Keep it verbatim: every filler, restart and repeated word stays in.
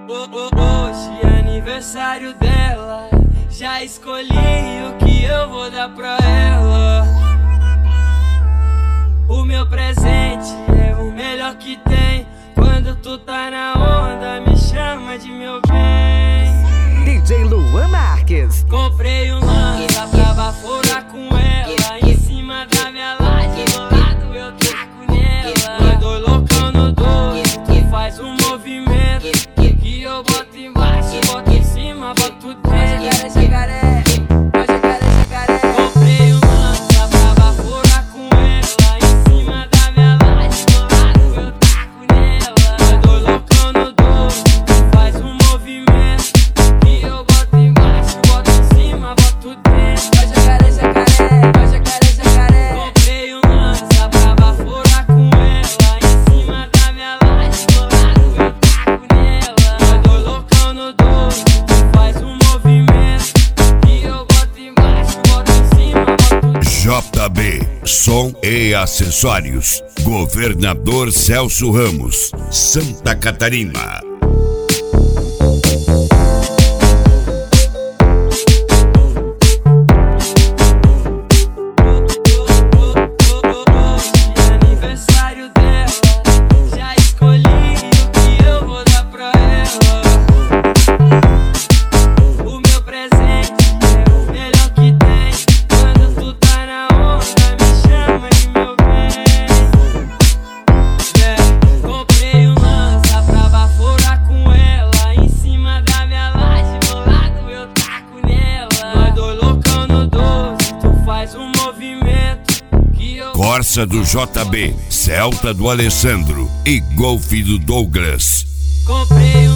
Hoje é aniversário dela, já escolhi o que eu vou dar pra ela. O meu presente é o melhor que tem. Quando tu tá na onda, me chama de meu bem. D J Luan Marques. Comprei um lança pra baforar com ela. Em cima da minha laje, do lado eu taco nela. Nós dois loucão no doce, tu faz um movimento que eu boto embaixo, boto em cima, boto dentro. Jacaré, jacaré, jacaré, jacaré. Comprei um lança pra baforar com ela. Em cima da minha laje, do lado eu taco nela. Nós dois loucão no doce, tu faz um movimento que eu boto embaixo, boto em cima, boto dentro. Jacaré, jacaré, jacaré, jacaré. Comprei um lança pra baforar com ela. Em cima da minha laje, do lado eu taco nela. Nós dois loucão no doce, tu faz um movimento que eu boto embaixo, boto em cima, boto dentro. J B, som e acessórios. Governador Celso Ramos, Santa Catarina. Aniversário dela, já escolhi o que eu vou dar pra ela. O meu presente é o melhor que tem. Quando tu tá na onda, me chama de meu bem. Yeah. Comprei um lança pra baforar com ela. Em cima da minha laje, do lado eu taco nela. Nós dois loucão no doce, tu faz um movimento que eu Corsa do J B, Celta do Alessandro e Golf do Douglas. comprei